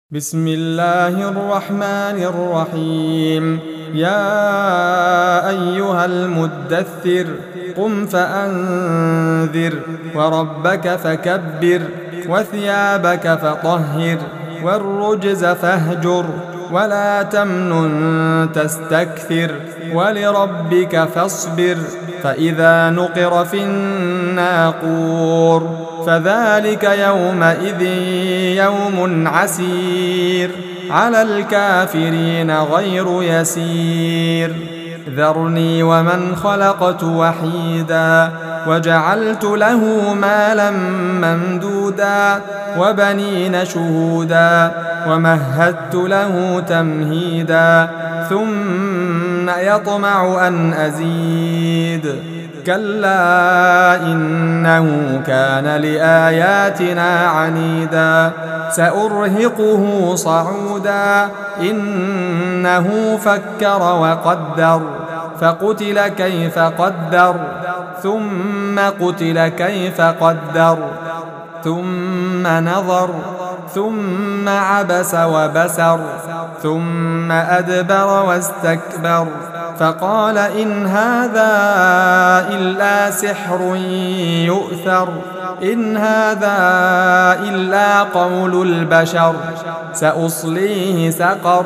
بسم الله الرحمن الرحيم. يا أيها المدثر قم فأنذر وربك فكبر وثيابك فطهر والرجز فاهجر ولا تمنن تستكثر ولربك فاصبر فإذا نقر في الناقور فذلك يومئذ يوم عسير على الكافرين غير يسير. ذرني ومن خلقت وحيدا وجعلت له مالا ممدودا وبنين شهودا ومهدت له تمهيدا ثم يطمع أن أزيد كلا إنه كان لآياتنا عنيدا سأرهقه صعودا إنه فكر وقدر فقتل كيف قدر ثم قتل كيف قدر ثم نظر ثم عبس وبسر ثم أدبر واستكبر فقال إن هذا إلا سحر يؤثر إن هذا إلا قول البشر سأصليه سقر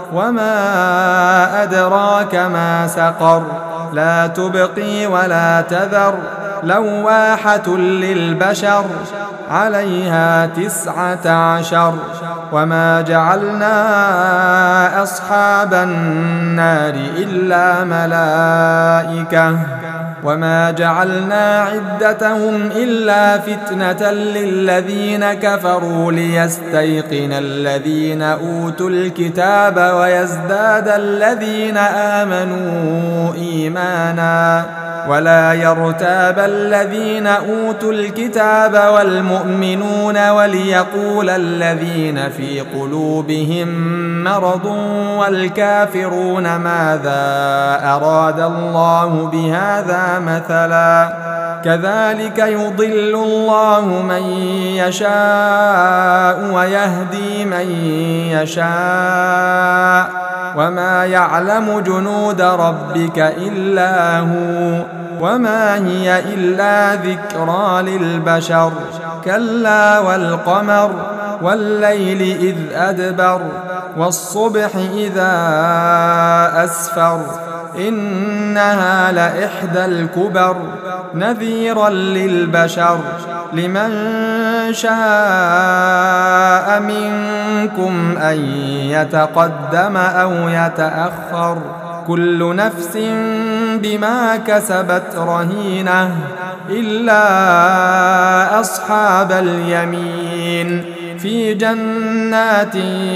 وما أدراك ما سقر لا تبقي ولا تذر لواحة للبشر عليها 19 وما جعلنا أصحاب النار إلا ملائكة وما جعلنا عدتهم إلا فتنة للذين كفروا ليستيقن الذين أوتوا الكتاب ويزداد الذين آمنوا إيمانا ولا يرتاب الذين أوتوا الكتاب والمؤمنون وليقول الذين في قلوبهم مرض والكافرون ماذا أراد الله بهذا مثلا كذلك يضل الله من يشاء ويهدي من يشاء وما يعلم جنود ربك إلا هو وما هي إلا ذكرى للبشر كلا والقمر والليل إذ أدبر والصبح إذا أسفر إنها لإحدى الكبر نذيرا للبشر لمن شاء منكم أن يتقدم أو يتأخر كل نفس بما كسبت رهينة إلا أصحاب اليمين في جنات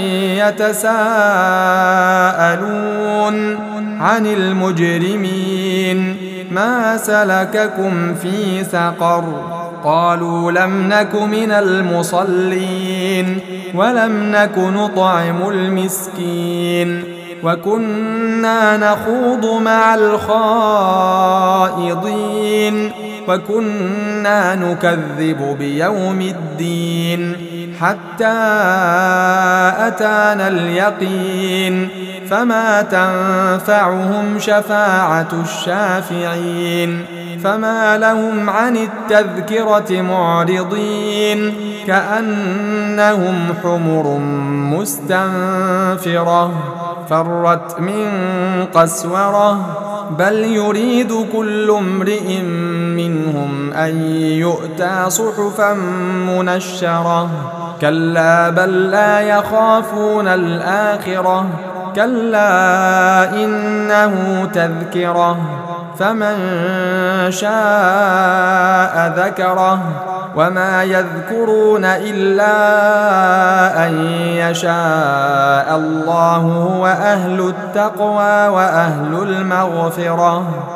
يتساءلون عن المجرمين ما سلككم في سقر قالوا لم نك من المصلين ولم نك نطعم المسكين وكنا نخوض مع الخائضين وكنا نكذب بيوم الدين حتى أتانا اليقين فما تنفعهم شفاعة الشافعين فما لهم عن التذكرة معرضين كأنهم حمر مستنفرة فرت من قسورة بل يريد كل امرئ منهم أن يؤتى صحفا منشرة كلا بل لا يخافون الآخرة كلا إنه تذكرة فمن شاء ذكره وما يذكرون إلا أن يشاء الله هو أهل التقوى وأهل المغفرة.